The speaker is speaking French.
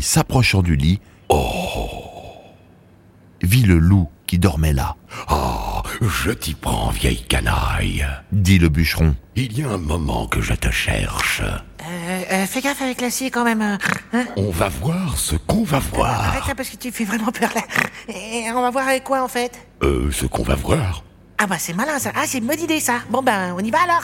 s'approchant du lit, vit le loup qui dormait là. « Ah, je t'y prends, vieille canaille !» dit le bûcheron. « Il y a un moment que je te cherche. Fais gaffe avec la scie quand même. Hein. On va voir ce qu'on va voir. Arrête là parce que tu fais vraiment peur là. Et on va voir avec quoi en fait ? Ce qu'on va voir. Ah bah c'est malin ça. Ah c'est une bonne idée ça. Bon ben on y va alors.